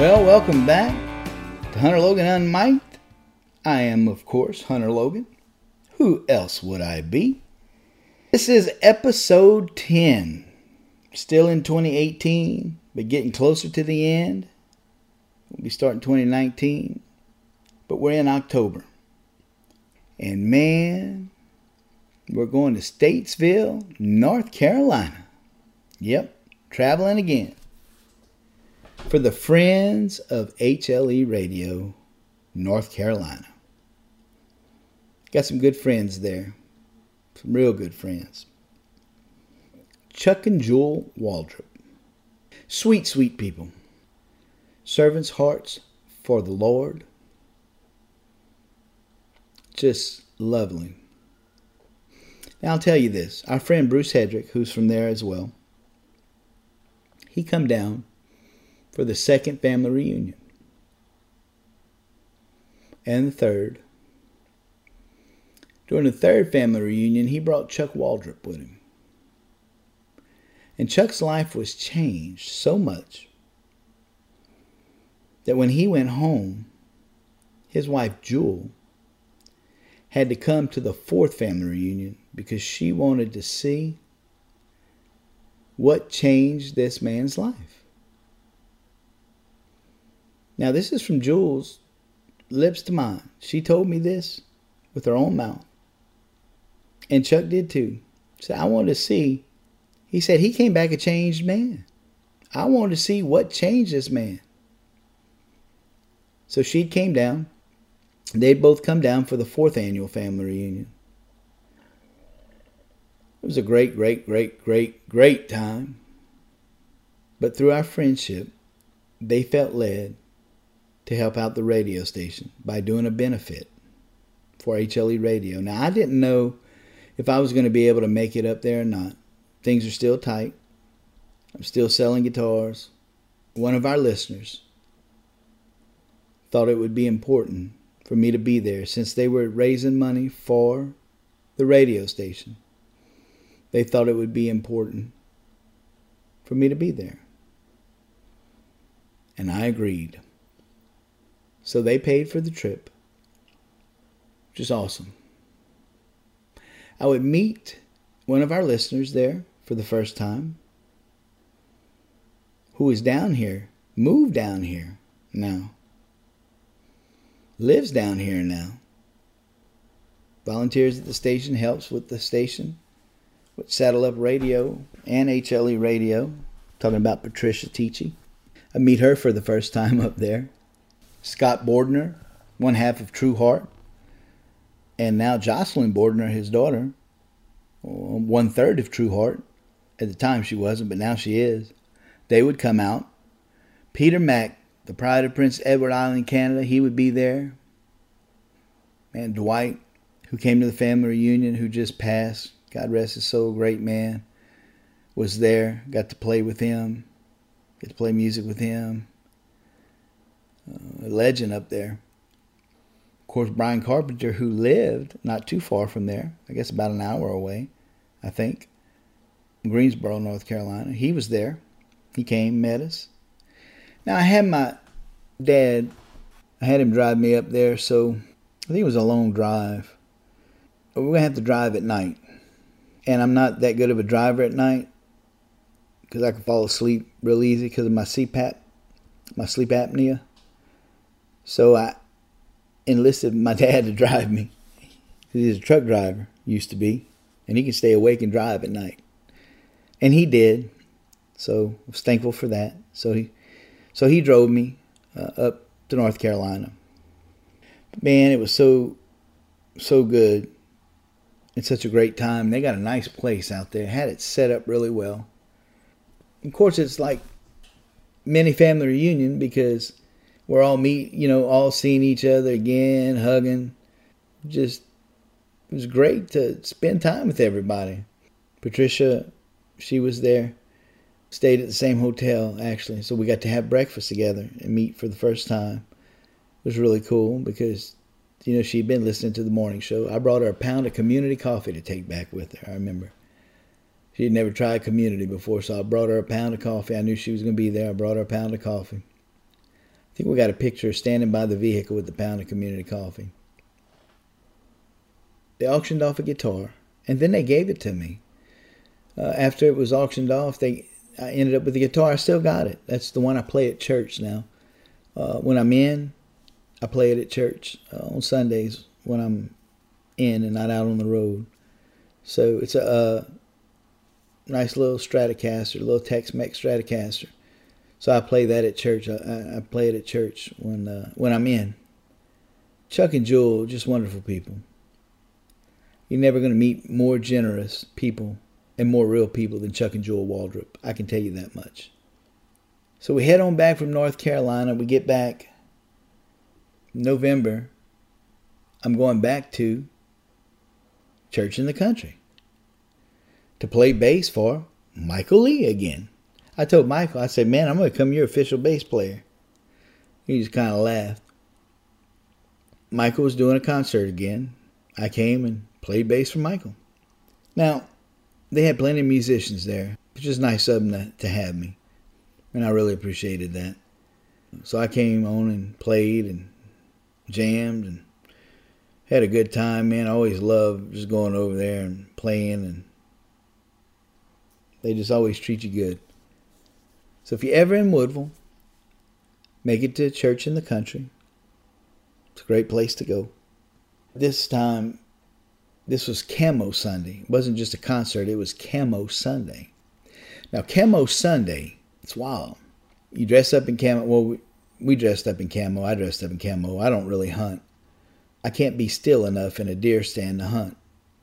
Well, welcome back to Hunter Logan Unmiked. I am, of course, Hunter Logan. Who else would I be? This is episode 10. Still in 2018, but getting closer to the end. We'll be starting 2019, but we're in October. And man, we're going to Statesville, North Carolina. Yep, traveling again. For the Friends of HLE Radio, North Carolina. Got some good friends there. Some real good friends. Chuck and Jewel Waldrop. Sweet, sweet people. Servants' hearts for the Lord. Just lovely. Now I'll tell you this. Our friend Bruce Hedrick, who's from there as well, he come down for the second family reunion. And the third. During the third family reunion, he brought Chuck Waldrop with him. And Chuck's life was changed so much that when he went home, his wife Jewel had to come to the fourth family reunion because she wanted to see what changed this man's life. Now, this is from Jewel's lips to mine. She told me this with her own mouth. And Chuck did too. He said, I wanted to see. He said he came back a changed man. I wanted to see what changed this man. So she came down. They'd both come down for the fourth annual family reunion. It was a great, great, great, great, great time. But through our friendship, they felt led to help out the radio station by doing a benefit for HLE Radio. Now, I didn't know if I was going to be able to make it up there or not. Things are still tight. I'm still selling guitars. One of our listeners thought it would be important for me to be there since they were raising money for the radio station. They thought it would be important for me to be there. And I agreed. So they paid for the trip, which is awesome. I would meet one of our listeners there for the first time, who is down here, moved down here now, lives down here now, volunteers at the station, helps with the station, with Saddle Up Radio and HLE Radio, talking about Patricia Tichy. I meet her for the first time up there. Scott Bordner, one half of True Heart, and now Jocelyn Bordner, his daughter, 1/3 of True Heart. At the time she wasn't, but now she is. They would come out. Peter Mack, the pride of Prince Edward Island, Canada, he would be there. And Dwight, who came to the family reunion, who just passed, God rest his soul, great man, was there. Got to play with him. Got to play music with him. A legend up there. Of course, Brian Carpenter, who lived not too far from there, I guess about an hour away, I think, in Greensboro, North Carolina. He was there. He came, met us. Now, I had my dad, I had him drive me up there, so I think it was a long drive. But we're going to have to drive at night. And I'm not that good of a driver at night because I can fall asleep real easy because of my CPAP, my sleep apnea. So I enlisted my dad to drive me. He's a truck driver, used to be. And he can stay awake and drive at night. And he did. So I was thankful for that. So he drove me up to North Carolina. But man, it was so good. It's such a great time. They got a nice place out there. Had it set up really well. Of course, it's like mini family reunion because we're all all seeing each other again, hugging. Just, it was great to spend time with everybody. Patricia, she was there. Stayed at the same hotel, actually. So we got to have breakfast together and meet for the first time. It was really cool because, she'd been listening to the morning show. I brought her a pound of Community coffee to take back with her, I remember. She had never tried Community before, so I brought her a pound of coffee. I knew she was going to be there. I brought her a pound of coffee. think we got a picture standing by the vehicle with the pound of community coffee. They auctioned off a guitar, and then they gave it to me. After it was auctioned off, I ended up with the guitar. I still got it. That's the one I play at church now. When I'm in, I play it at church on Sundays when I'm in and not out on the road. So it's a nice little Stratocaster, a little Tex-Mex Stratocaster. So I play that at church. I play it at church when I'm in. Chuck and Jewel, just wonderful people. You're never going to meet more generous people and more real people than Chuck and Jewel Waldrop. I can tell you that much. So we head on back from North Carolina. We get back November. I'm going back to Church in the Country to play bass for Michael Lee again. I told Michael, I said, man, I'm going to become your official bass player. He just kind of laughed. Michael was doing a concert again. I came and played bass for Michael. Now, they had plenty of musicians there, which is nice of them to have me. And I really appreciated that. So I came on and played and jammed and had a good time, man. I always loved just going over there and playing, and they just always treat you good. So if you're ever in Woodville, make it to Church in the Country. It's a great place to go. This time, this was Camo Sunday. It wasn't just a concert, it was Camo Sunday. Now, Camo Sunday, it's wild. You dress up in camo. Well, we dressed up in camo. I dressed up in camo. I don't really hunt. I can't be still enough in a deer stand to hunt.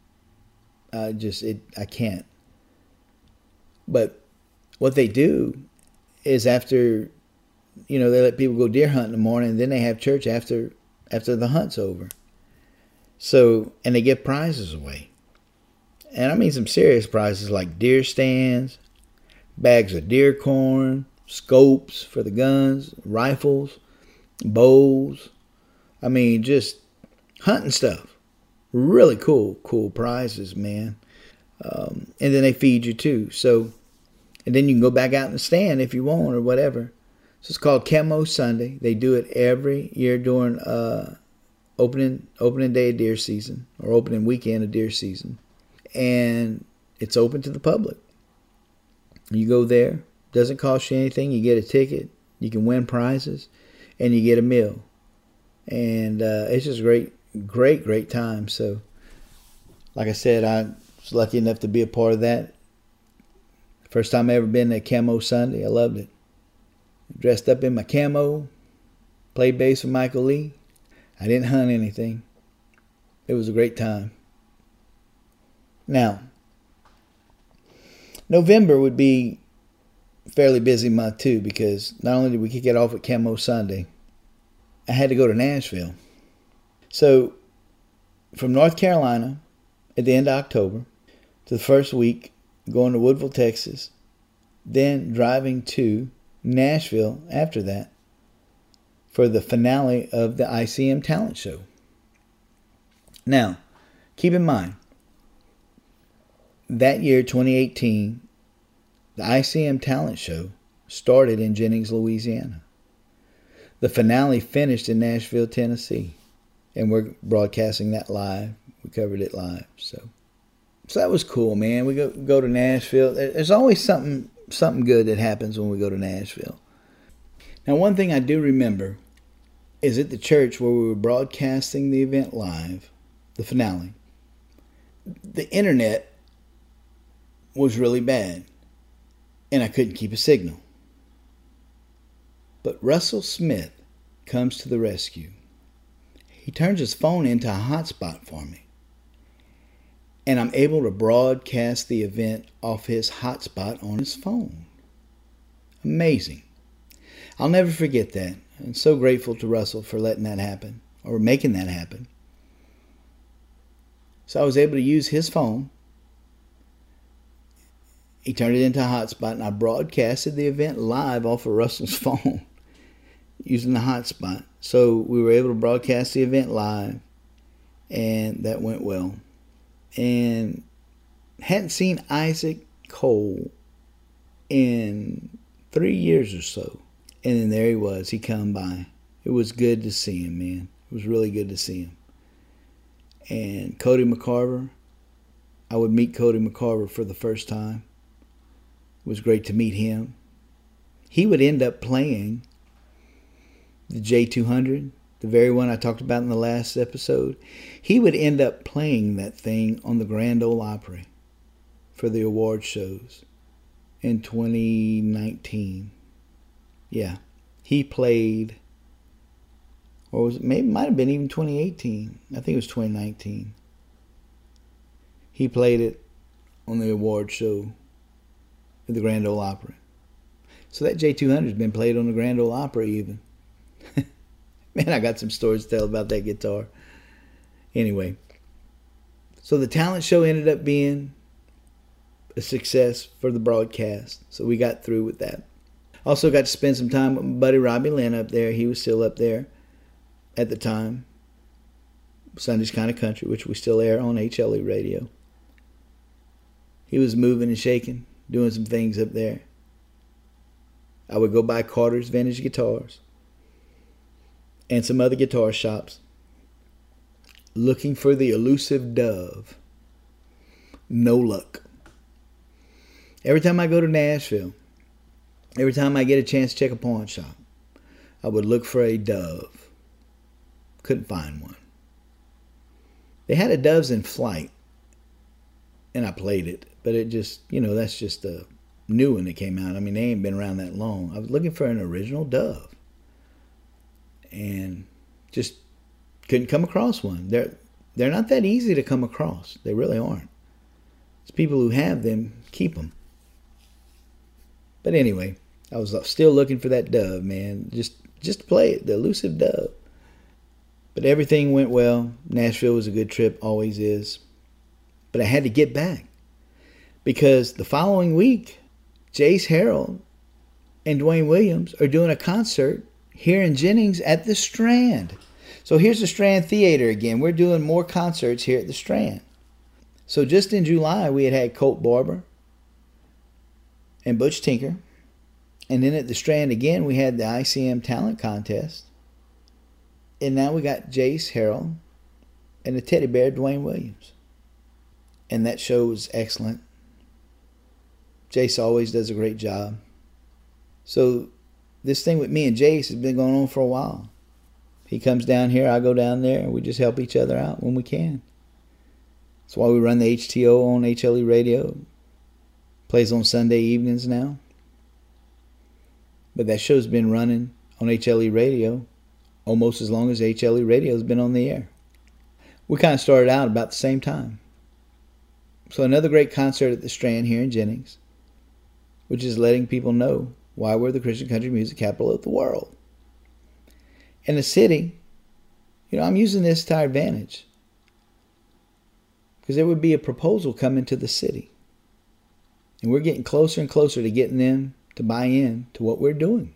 I can't. But what they do is after, they let people go deer hunt in the morning, and then they have church after the hunt's over. So, and they give prizes away. And I mean some serious prizes like deer stands, bags of deer corn, scopes for the guns, rifles, bows. I mean, just hunting stuff. Really cool prizes, man. And then they feed you too. So, and then you can go back out in the stand if you want or whatever. So it's called Camo Sunday. They do it every year during opening day of deer season, or opening weekend of deer season. And it's open to the public. You go there. Doesn't cost you anything. You get a ticket. You can win prizes. And you get a meal. And it's just great time. So, like I said, I was lucky enough to be a part of that. First time I ever been to Camo Sunday. I loved it. Dressed up in my camo. Played bass with Michael Lee. I didn't hunt anything. It was a great time. Now, November would be a fairly busy month too, because not only did we kick it off at Camo Sunday, I had to go to Nashville. So, from North Carolina at the end of October to the first week, going to Woodville, Texas, then driving to Nashville after that for the finale of the ICM Talent Show. Now, keep in mind, that year, 2018, the ICM Talent Show started in Jennings, Louisiana. The finale finished in Nashville, Tennessee. And we're broadcasting that live. We covered it live. So that was cool, man. We go to Nashville. There's always something good that happens when we go to Nashville. Now, one thing I do remember is at the church where we were broadcasting the event live, the finale, the internet was really bad, and I couldn't keep a signal. But Russell Smith comes to the rescue. He turns his phone into a hotspot for me, and I'm able to broadcast the event off his hotspot on his phone. Amazing. I'll never forget that. I'm so grateful to Russell for letting that happen, or making that happen. So I was able to use his phone. He turned it into a hotspot, and I broadcasted the event live off of Russell's phone using the hotspot. So we were able to broadcast the event live, and that went well. And hadn't seen Isaac Cole in 3 years or so. And then there he was. He come by. It was good to see him, man. It was really good to see him. And Cody McCarver, I would meet Cody McCarver for the first time. It was great to meet him. He would end up playing the J200, the very one I talked about in the last episode. He would end up playing that thing on the Grand Ole Opry for the award shows in 2019. Yeah, he played, or was it, maybe it might have been even 2018. I think it was 2019. He played it on the award show at the Grand Ole Opry. So that J200 has been played on the Grand Ole Opry even. Man, I got some stories to tell about that guitar. Anyway, so the talent show ended up being a success for the broadcast. So we got through with that. Also got to spend some time with my buddy Robbie Lynn up there. He was still up there at the time. Sunday's Kind of Country, which we still air on HLE radio. He was moving and shaking, doing some things up there. I would go by Carter's Vintage Guitars and some other guitar shops looking for the elusive Dove. No luck. Every time I go to Nashville, every time I get a chance to check a pawn shop, I would look for a Dove. Couldn't find one. They had a Doves in Flight, and I played it, but it just, that's just a new one that came out. I mean, they ain't been around that long. I was looking for an original Dove, and just couldn't come across one. They're not that easy to come across. They really aren't. It's people who have them keep them. But anyway, I was still looking for that Dove, man. Just to play it, the elusive Dove. But everything went well. Nashville was a good trip, always is. But I had to get back because the following week, Jace Harold and Dwayne Williams are doing a concert here in Jennings at the Strand. So here's the Strand Theater again. We're doing more concerts here at the Strand. So just in July, we had Colt Barber and Butch Tinker. And then at the Strand again, we had the ICM Talent Contest. And now we got Jace Harold and the teddy bear Dwayne Williams. And that show was excellent. Jace always does a great job. So this thing with me and Jace has been going on for a while. He comes down here, I go down there, and we just help each other out when we can. That's why we run the HTO on HLE radio. Plays on Sunday evenings now. But that show's been running on HLE radio almost as long as HLE radio has been on the air. We kind of started out about the same time. So another great concert at the Strand here in Jennings, which is letting people know why we're the Christian country music capital of the world. And the city, I'm using this to our advantage. Because there would be a proposal coming to the city. And we're getting closer and closer to getting them to buy in to what we're doing.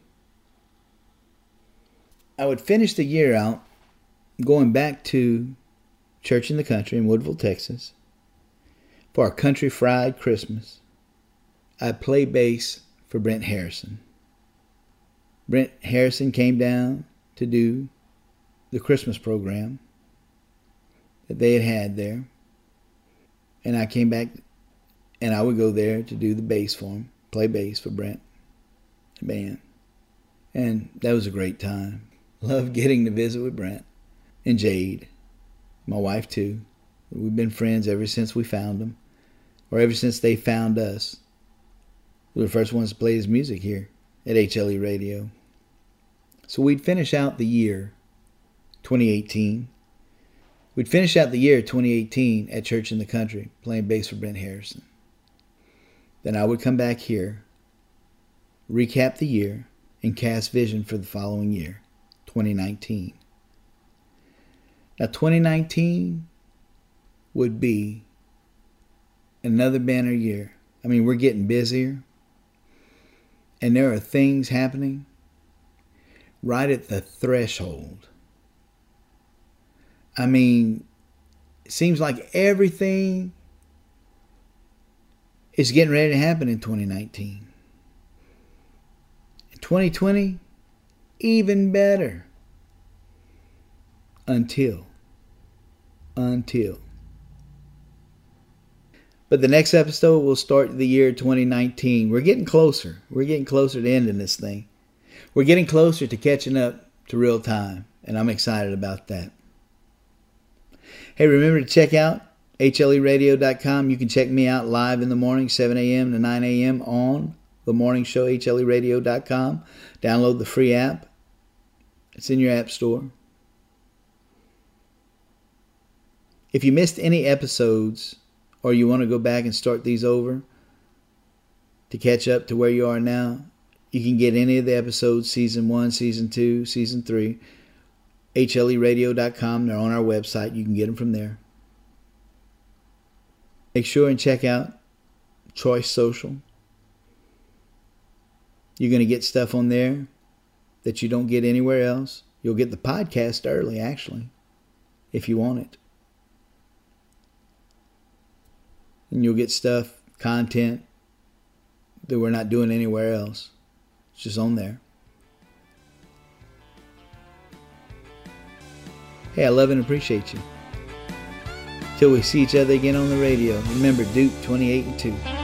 I would finish the year out going back to Church in the Country in Woodville, Texas, for our Country Fried Christmas. I'd play bass for Brent Harrison. Brent Harrison came down to do the Christmas program that they had there. And I came back and I would go there to do the bass for him, play bass for Brent, the band. And that was a great time. Loved getting to visit with Brent and Jade, my wife too. We've been friends ever since we found them, or ever since they found us. We were the first ones to play his music here at HLE Radio. So we'd finish out the year 2018. We'd finish out the year 2018 at Church in the Country, playing bass for Brent Harrison. Then I would come back here, recap the year, and cast vision for the following year, 2019. Now 2019 would be another banner year. I mean, we're getting busier, and there are things happening right at the threshold. I mean, it seems like everything is getting ready to happen in 2019. In 2020, even better. Until. But the next episode will start the year 2019. We're getting closer. We're getting closer to ending this thing. We're getting closer to catching up to real time, and I'm excited about that. Hey, remember to check out HLEradio.com. You can check me out live in the morning, 7 a.m. to 9 a.m. on the morning show, HLEradio.com. Download the free app. It's in your app store. If you missed any episodes or you want to go back and start these over to catch up to where you are now, you can get any of the episodes, Season 1, Season 2, Season 3, HLEradio.com. They're on our website. You can get them from there. Make sure and check out Choice Social. You're going to get stuff on there that you don't get anywhere else. You'll get the podcast early, actually, if you want it. And you'll get stuff, content that we're not doing anywhere else. It's just on there. Hey, I love and appreciate you. Till we see each other again on the radio. Remember, Duke 28 and 2.